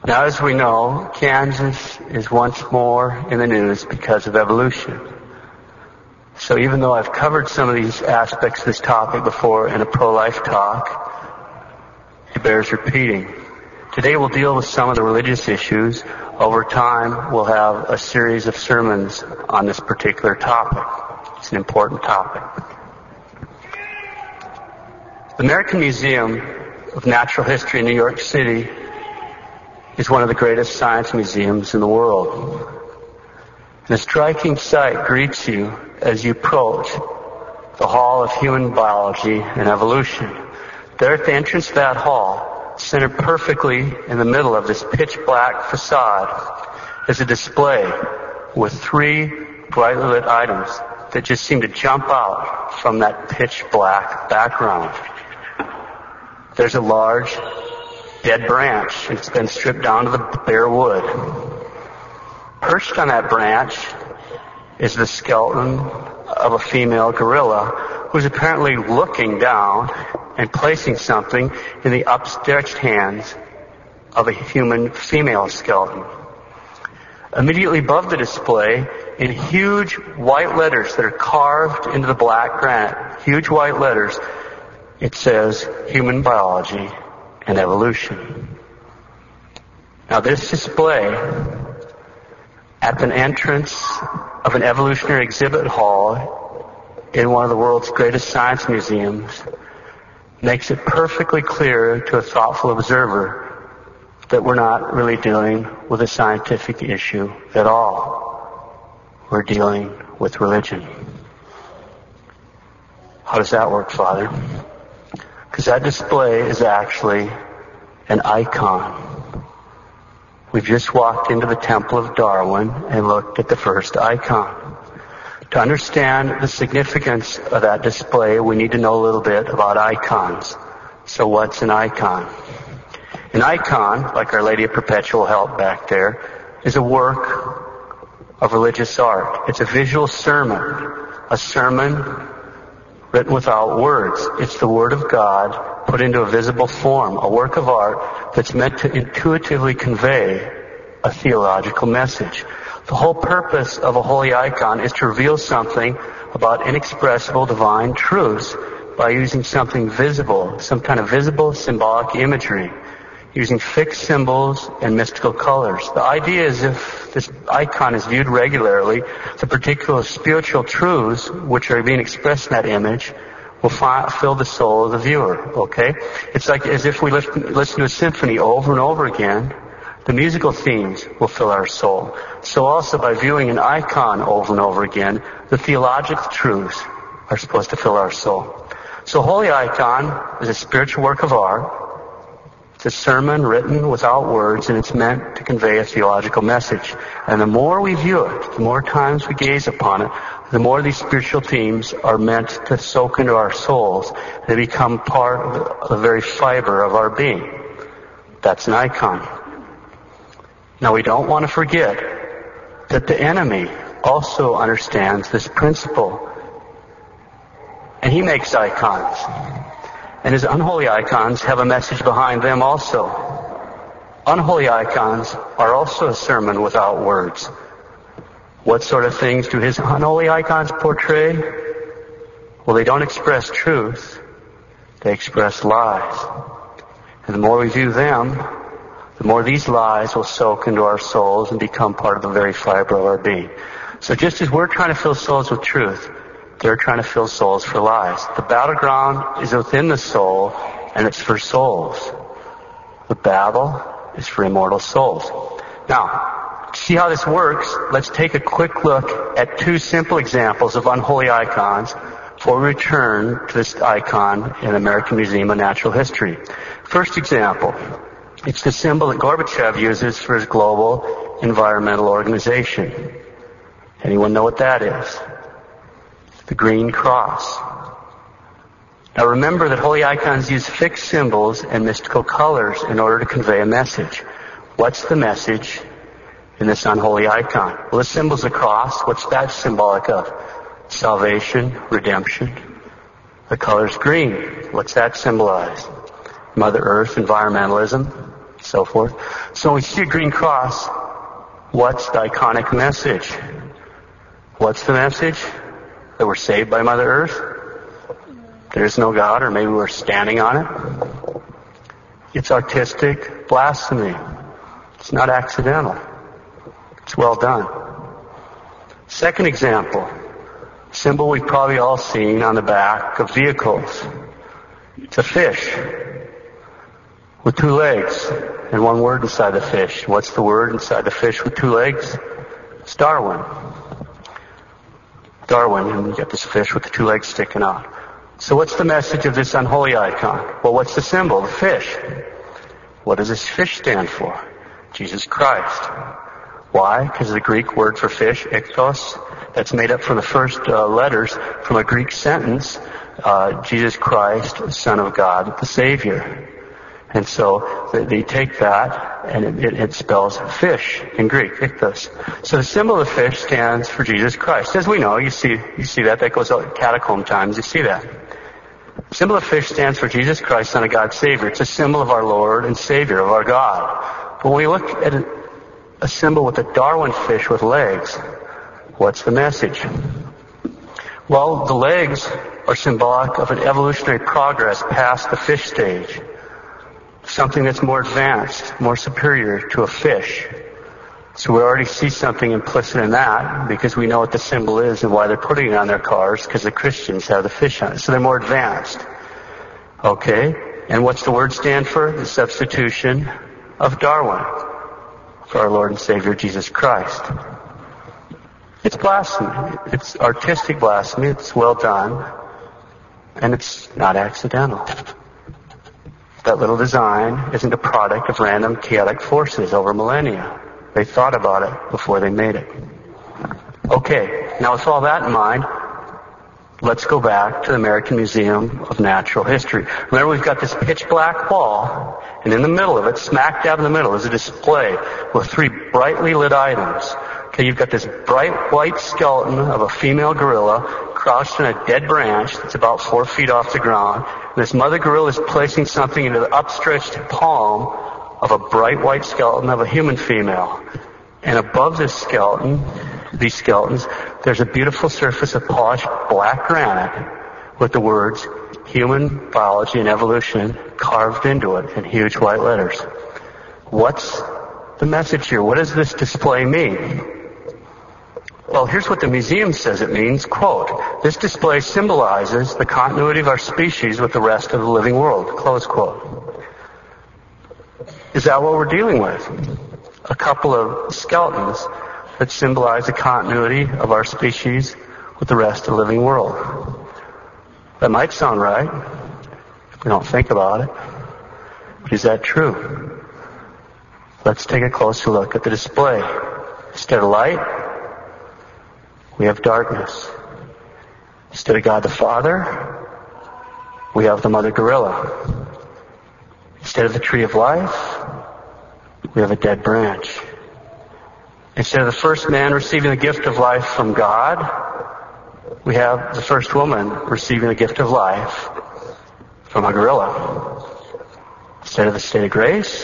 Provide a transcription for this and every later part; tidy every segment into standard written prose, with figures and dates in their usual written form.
Now, as we know, Kansas is once more in the news because of evolution. So even though I've covered some of these aspects of this topic before in a pro-life talk, it bears repeating. Today we'll deal with some of the religious issues. Over time, we'll have a series of sermons on this particular topic. It's an important topic. The American Museum of Natural History in New York City is one of the greatest science museums in the world. And a striking sight greets you as you approach the Hall of Human Biology and Evolution. There at the entrance to that hall, centered perfectly in the middle of this pitch-black facade, is a display with 3 brightly lit items that just seem to jump out from that pitch-black background. There's a large dead branch, and it's been stripped down to the bare wood. Perched on that branch is the skeleton of a female gorilla who's apparently looking down and placing something in the upstretched hands of a human female skeleton. Immediately above the display, in huge white letters that are carved into the black granite, huge white letters, it says Human Biology and Evolution. Now this display at the entrance of an evolutionary exhibit hall in one of the world's greatest science museums makes it perfectly clear to a thoughtful observer that we're not really dealing with a scientific issue at all. We're dealing with religion. How does that work, Father? Because that display is actually an icon. We've just walked into the Temple of Darwin and looked at the first icon. To understand the significance of that display, we need to know a little bit about icons. So what's an icon? An icon, like Our Lady of Perpetual Help back there, is a work of religious art. It's a visual sermon. A sermon written without words. It's the Word of God put into a visible form, a work of art that's meant to intuitively convey a theological message. The whole purpose of a holy icon is to reveal something about inexpressible divine truths by using something visible, some kind of visible symbolic imagery, using fixed symbols and mystical colors. The idea is if this icon is viewed regularly, the particular spiritual truths which are being expressed in that image will fill the soul of the viewer, okay? It's like as if we listen to a symphony over and over again, the musical themes will fill our soul. So also by viewing an icon over and over again, the theological truths are supposed to fill our soul. So holy icon is a spiritual work of art. It's a sermon written without words, and it's meant to convey a theological message. And the more we view it, the more times we gaze upon it, the more these spiritual themes are meant to soak into our souls. They become part of the very fiber of our being. That's an icon. Now we don't want to forget that the enemy also understands this principle. And he makes icons. And his unholy icons have a message behind them also. Unholy icons are also a sermon without words. What sort of things do his unholy icons portray? Well, they don't express truth. They express lies. And the more we view them, the more these lies will soak into our souls and become part of the very fiber of our being. So just as we're trying to fill souls with truth, they're trying to fill souls for lies. The battleground is within the soul, and it's for souls. The battle is for immortal souls. Now, to see how this works, let's take a quick look at 2 simple examples of unholy icons before we return to this icon in the American Museum of Natural History. First example, it's the symbol that Gorbachev uses for his global environmental organization. Anyone know what that is? The green cross. Now remember that holy icons use fixed symbols and mystical colors in order to convey a message. What's the message in this unholy icon? Well, the symbol's a cross. What's that symbolic of? Salvation, redemption. The color's green. What's that symbolize? Mother Earth, environmentalism. so forth. So when we see a green cross, what's the iconic message? What's the message? That we're saved by Mother Earth? There's no God, or maybe we're standing on it? It's artistic blasphemy. It's not accidental. It's well done. Second example, symbol we've probably all seen on the back of vehicles. It's a fish with two legs and one word inside the fish. What's the word inside the fish with two legs? It's Darwin. Darwin, and you got this fish with the two legs sticking out. So what's the message of this unholy icon? Well, what's the symbol? The fish. What does this fish stand for? Jesus Christ. Why? Because of the Greek word for fish, ichthos, that's made up from the first letters from a Greek sentence, Jesus Christ, Son of God, the Savior. And so they take that, and it spells fish in Greek, ichthos. So the symbol of the fish stands for Jesus Christ. As we know, you see that goes out catacomb times, you see that. The symbol of fish stands for Jesus Christ, Son of God, Savior. It's a symbol of our Lord and Savior, of our God. But when we look at a symbol with a Darwin fish with legs, what's the message? Well, the legs are symbolic of an evolutionary progress past the fish stage. Something that's more advanced, more superior to a fish. So we already see something implicit in that, because we know what the symbol is and why they're putting it on their cars, because the Christians have the fish on it. So they're more advanced. Okay? And what's the word stand for? The substitution of Darwin for our Lord and Savior Jesus Christ. It's blasphemy. It's artistic blasphemy. It's well done. And it's not accidental. That little design isn't a product of random chaotic forces over millennia. They thought about it before they made it. Okay, now with all that in mind, let's go back to the American Museum of Natural History. Remember, we've got this pitch black wall, and in the middle of it, smack dab in the middle, is a display with three brightly lit items. Okay, you've got this bright white skeleton of a female gorilla crouched in a dead branch that's about 4 feet off the ground. And this mother gorilla is placing something into the upstretched palm of a bright white skeleton of a human female. And above this skeleton, these skeletons, there's a beautiful surface of polished black granite with the words human biology and evolution carved into it in huge white letters. What's the message here? What does this display mean? Well, here's what the museum says it means. Quote, this display symbolizes the continuity of our species with the rest of the living world. Close quote. Is that what we're dealing with? A couple of skeletons that symbolize the continuity of our species with the rest of the living world. That might sound right if we don't think about it. But is that true? Let's take a closer look at the display. Instead of light, we have darkness. Instead of God the Father, we have the mother gorilla. Instead of the tree of life, we have a dead branch. Instead of the first man receiving the gift of life from God, we have the first woman receiving the gift of life from a gorilla. Instead of the state of grace,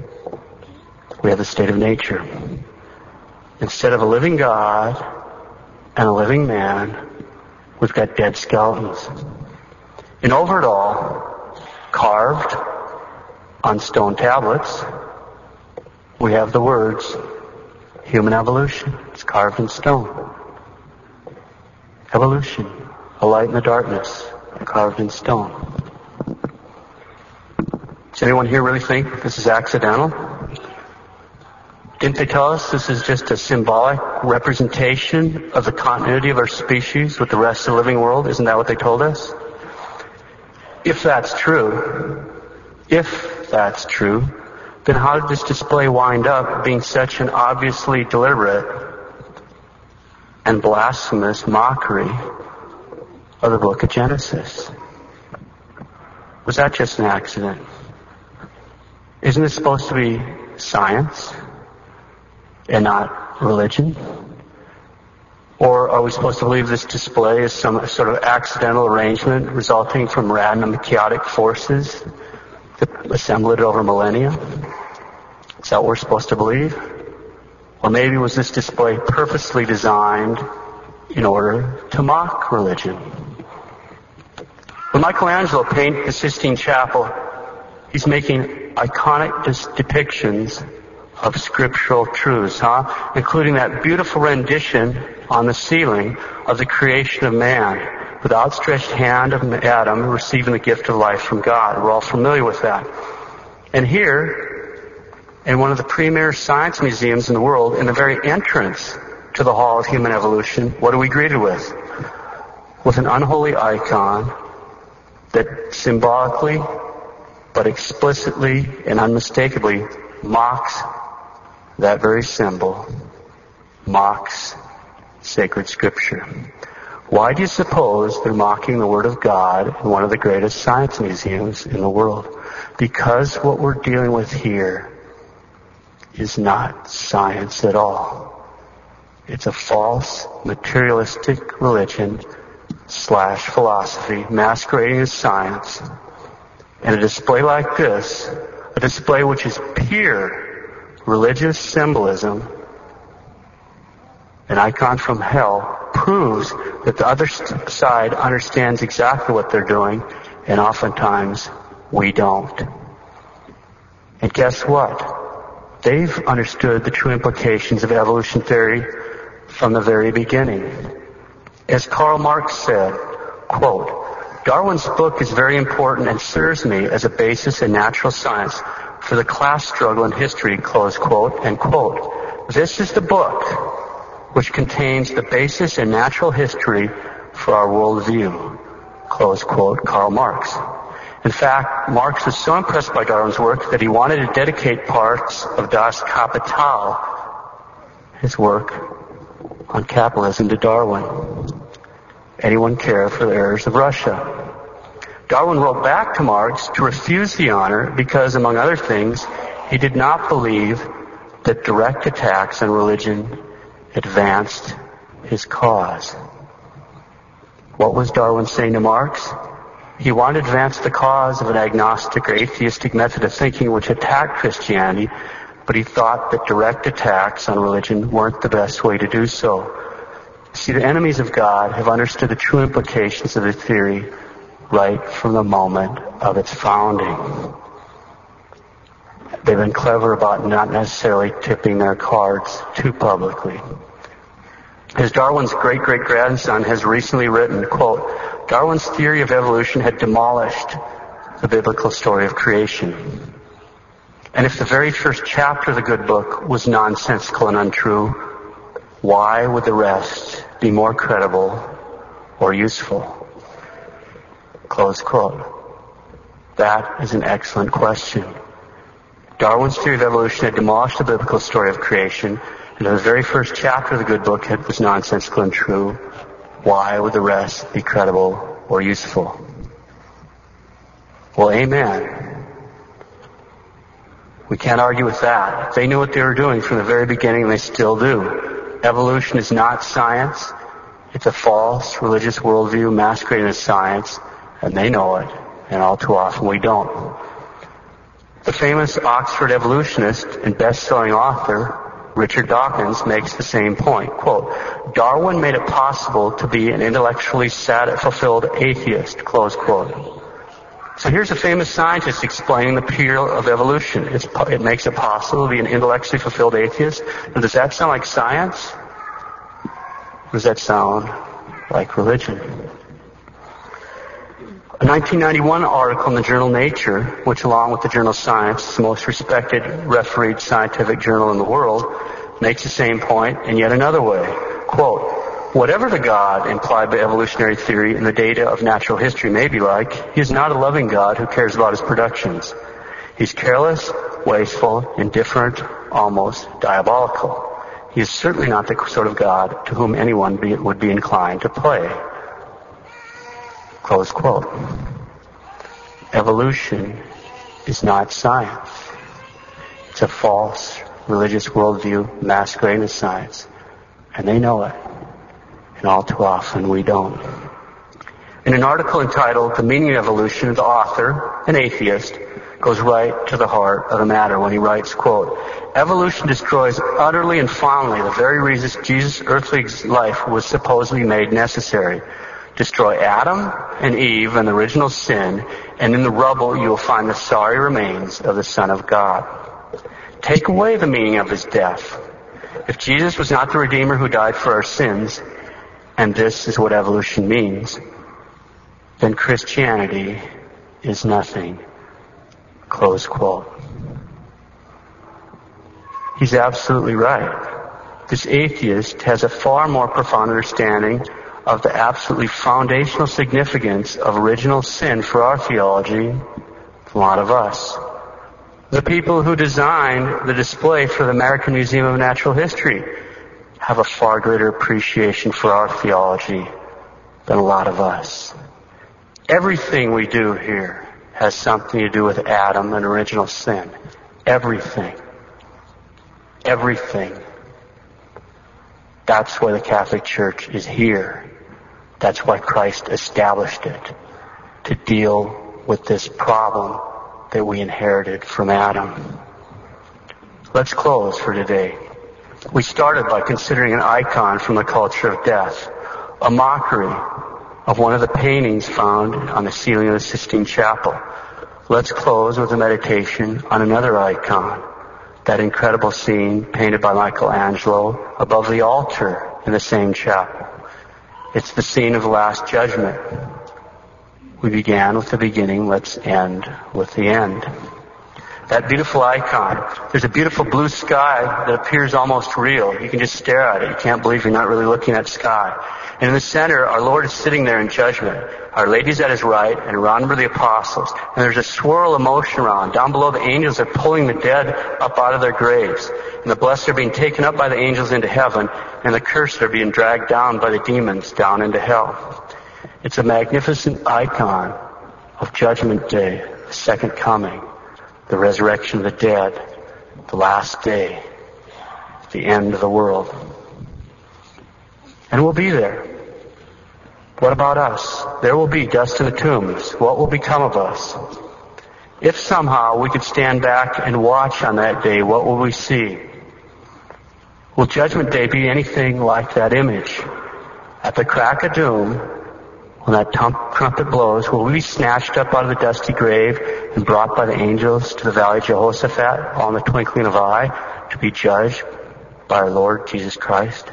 we have the state of nature. Instead of a living God and a living man, we've got dead skeletons. And over it all, carved on stone tablets, we have the words human evolution. It's carved in stone. Evolution, a light in the darkness, carved in stone. Does anyone here really think this is accidental? Didn't they tell us this is just a symbolic representation of the continuity of our species with the rest of the living world? Isn't that what they told us? If that's true, then how did this display wind up being such an obviously deliberate and blasphemous mockery of the book of Genesis? Was that just an accident? Isn't this supposed to be science and not religion? Or are we supposed to believe this display is some sort of accidental arrangement resulting from random chaotic forces that assembled it over millennia? Is that what we're supposed to believe? Or maybe was this display purposely designed in order to mock religion? When Michelangelo painted the Sistine Chapel, he's making iconic depictions of scriptural truths, including that beautiful rendition on the ceiling of the creation of man, with the outstretched hand of Adam receiving the gift of life from God. We're all familiar with that. And here, in one of the premier science museums in the world, in the very entrance to the Hall of Human Evolution, what are we greeted with? With an unholy icon that symbolically, but explicitly and unmistakably mocks that very symbol, mocks sacred Scripture. Why do you suppose they're mocking the Word of God in one of the greatest science museums in the world? Because what we're dealing with here is not science at all. It's a false, materialistic religion / philosophy masquerading as science. And a display like this, a display which is pure religious symbolism, an icon from hell, proves that the other side understands exactly what they're doing, and oftentimes we don't. And guess what? They've understood the true implications of evolution theory from the very beginning. As Karl Marx said, quote, "Darwin's book is very important and serves me as a basis in natural science for the class struggle in history," close quote, and quote, "This is the book which contains the basis in natural history for our worldview," close quote, Karl Marx. In fact, Marx was so impressed by Darwin's work that he wanted to dedicate parts of Das Kapital, his work on capitalism, to Darwin. Anyone care for the errors of Russia? Darwin wrote back to Marx to refuse the honor because, among other things, he did not believe that direct attacks on religion advanced his cause. What was Darwin saying to Marx? He wanted to advance the cause of an agnostic or atheistic method of thinking which attacked Christianity, but he thought that direct attacks on religion weren't the best way to do so. See, the enemies of God have understood the true implications of the theory right from the moment of its founding. They've been clever about not necessarily tipping their cards too publicly. As Darwin's great-great-grandson has recently written, quote, "Darwin's theory of evolution had demolished the biblical story of creation. And if the very first chapter of the good book was nonsensical and untrue, why would the rest be more credible or useful?" Close quote. That is an excellent question. Darwin's theory of evolution had demolished the biblical story of creation, and the very first chapter of the good book was nonsensical and true. Why would the rest be credible or useful? Well, amen. We can't argue with that. They knew what they were doing from the very beginning, and they still do. Evolution is not science. It's a false religious worldview masquerading as science, and they know it, and all too often we don't. The famous Oxford evolutionist and best-selling author, Richard Dawkins, makes the same point. Quote, "Darwin made it possible to be an intellectually fulfilled atheist," close quote. So here's a famous scientist explaining the appeal of evolution. It makes it possible to be an intellectually fulfilled atheist. Now, does that sound like science? Or does that sound like religion? A 1991 article in the journal Nature, which along with the journal Science is the most respected, refereed scientific journal in the world, makes the same point in yet another way. Quote, "Whatever the God implied by evolutionary theory and the data of natural history may be like, he is not a loving God who cares about his productions. He's careless, wasteful, indifferent, almost diabolical. He is certainly not the sort of God to whom anyone would be inclined to play." Close quote. Evolution is not science. It's a false religious worldview masquerading as science. And they know it. And all too often we don't. In an article entitled "The Meaning of Evolution," the author, an atheist, goes right to the heart of the matter when he writes, quote, "Evolution destroys utterly and finally the very reasons Jesus' earthly life was supposedly made necessary. Destroy Adam and Eve and the original sin, and in the rubble you will find the sorry remains of the Son of God. Take away the meaning of his death. If Jesus was not the Redeemer who died for our sins, and this is what evolution means, then Christianity is nothing." Close quote. He's absolutely right. This atheist has a far more profound understanding of the absolutely foundational significance of original sin for our theology than a lot of us. The people who designed the display for the American Museum of Natural History have a far greater appreciation for our theology than a lot of us. Everything we do here has something to do with Adam and original sin. Everything. Everything. That's why the Catholic Church is here. That's why Christ established it, to deal with this problem that we inherited from Adam. Let's close for today. We started by considering an icon from the culture of death, a mockery of one of the paintings found on the ceiling of the Sistine Chapel. Let's close with a meditation on another icon, that incredible scene painted by Michelangelo above the altar in the same chapel. It's the scene of the Last Judgment. We began with the beginning, let's end with the end. That beautiful icon, there's a beautiful blue sky that appears almost real. You can just stare at it. You can't believe you're not really looking at sky. And in the center, our Lord is sitting there in judgment. Our Lady's at his right, and around him are the apostles. And there's a swirl of motion around. Down below, the angels are pulling the dead up out of their graves. And the blessed are being taken up by the angels into heaven, and the cursed are being dragged down by the demons down into hell. It's a magnificent icon of Judgment Day, the second coming, the resurrection of the dead, the last day, the end of the world. And we'll be there. What about us? There will be dust in the tombs. What will become of us? If somehow we could stand back and watch on that day, what will we see? Will Judgment Day be anything like that image? At the crack of doom, when that trumpet blows, will we be snatched up out of the dusty grave and brought by the angels to the valley of Jehoshaphat, all in the twinkling of an eye, to be judged by our Lord Jesus Christ?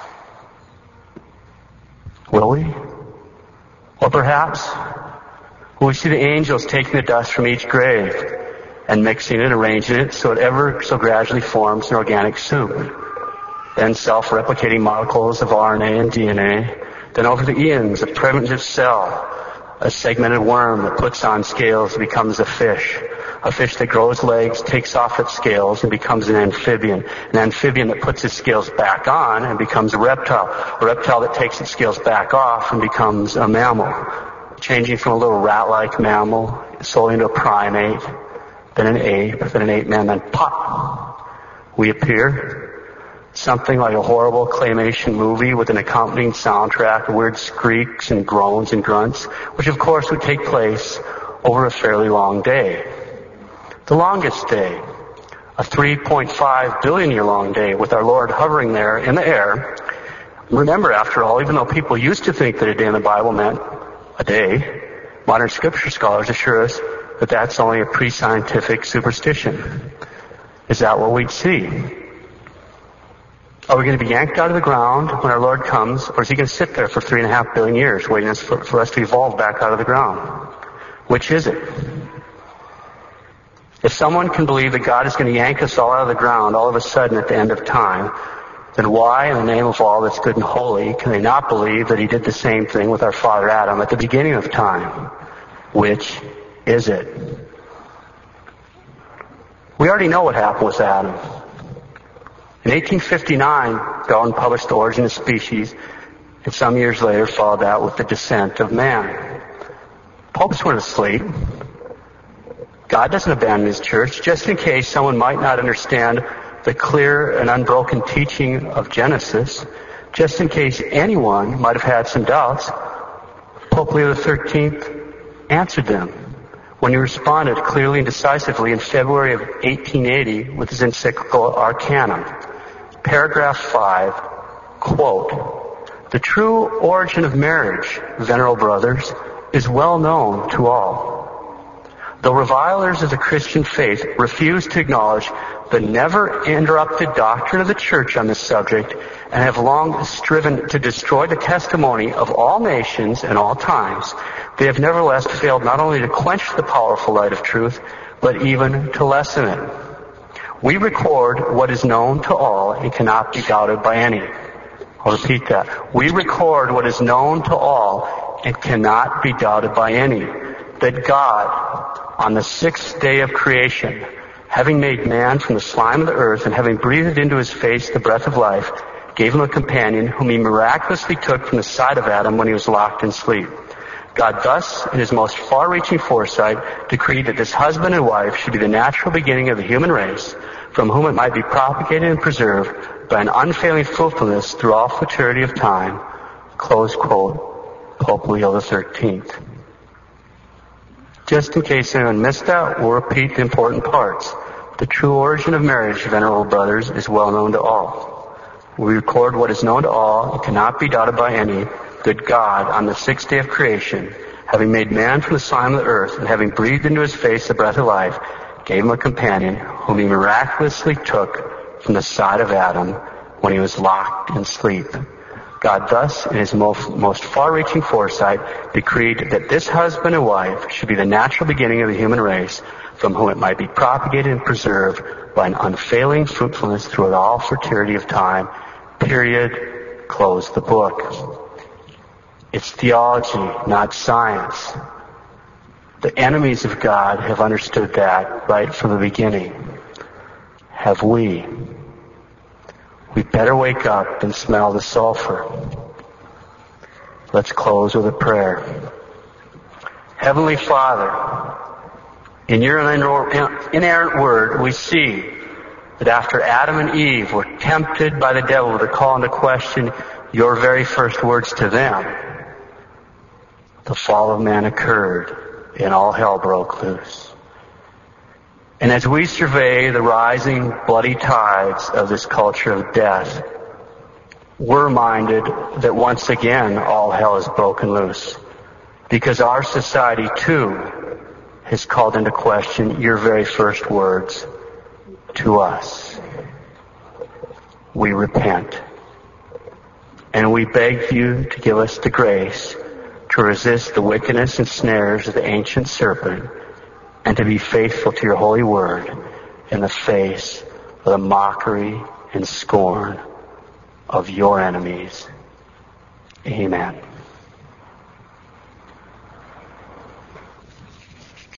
Will we? Or perhaps, will we see the angels taking the dust from each grave and mixing it, arranging it so it ever so gradually forms an organic soup? Then self-replicating molecules of RNA and DNA. Then over the eons, a primitive cell, a segmented worm that puts on scales and becomes a fish that grows legs, takes off its scales, and becomes an amphibian that puts its scales back on and becomes a reptile that takes its scales back off and becomes a mammal, changing from a little rat-like mammal slowly into a primate, then an ape man, then pop, we appear. Something like a horrible claymation movie with an accompanying soundtrack of weird squeaks and groans and grunts, which of course would take place over a fairly long day. The longest day, a 3.5 billion year long day with our Lord hovering there in the air. Remember, after all, even though people used to think that a day in the Bible meant a day, modern scripture scholars assure us that that's only a pre-scientific superstition. Is that what we'd see? Are we going to be yanked out of the ground when our Lord comes, or is he going to sit there for 3.5 billion years waiting for us to evolve back out of the ground? Which is it? If someone can believe that God is going to yank us all out of the ground all of a sudden at the end of time, then why, in the name of all that's good and holy, can they not believe that he did the same thing with our father Adam at the beginning of time? Which is it? We already know what happened with Adam. In 1859, Darwin published The Origin of Species, and some years later followed that with The Descent of Man. Popes weren't asleep. God doesn't abandon his church. Just in case someone might not understand the clear and unbroken teaching of Genesis, just in case anyone might have had some doubts, Pope Leo XIII answered them when he responded clearly and decisively in February of 1880 with his encyclical Arcanum. Paragraph 5, quote, "The true origin of marriage, venerable brothers, is well known to all. Though revilers of the Christian faith refuse to acknowledge the never-interrupted doctrine of the Church on this subject and have long striven to destroy the testimony of all nations and all times, they have nevertheless failed not only to quench the powerful light of truth, but even to lessen it. We record what is known to all and cannot be doubted by any." I'll repeat that. We record what is known to all and cannot be doubted by any, that God, on the 6th day of creation, having made man from the slime of the earth and having breathed into his face the breath of life, gave him a companion whom he miraculously took from the side of Adam when he was locked in sleep. God thus, in his most far-reaching foresight, decreed that this husband and wife should be the natural beginning of the human race, from whom it might be propagated and preserved by an unfailing fruitfulness through all futurity of time. Close quote, Pope Leo XIII. Just in case anyone missed that, we'll repeat the important parts. The true origin of marriage, venerable brothers, is well known to all. We record what is known to all and cannot be doubted by any, that God, on the 6th day of creation, having made man from the slime of the earth and having breathed into his face the breath of life, gave him a companion whom he miraculously took from the side of Adam when he was locked in sleep. God thus, in his most far-reaching foresight, decreed that this husband and wife should be the natural beginning of the human race, from whom it might be propagated and preserved by an unfailing fruitfulness throughout all futurity of time. Period. Close the book. It's theology, not science. The enemies of God have understood that right from the beginning. Have we? We better wake up and smell the sulfur. Let's close with a prayer. Heavenly Father, in your inerrant word, we see that after Adam and Eve were tempted by the devil to call into question your very first words to them, the fall of man occurred and all hell broke loose. And as we survey the rising bloody tides of this culture of death, we're reminded that once again all hell is broken loose, because our society too has called into question your very first words to us. We repent. And we beg you to give us the grace to resist the wickedness and snares of the ancient serpent, and to be faithful to your holy word in the face of the mockery and scorn of your enemies. Amen.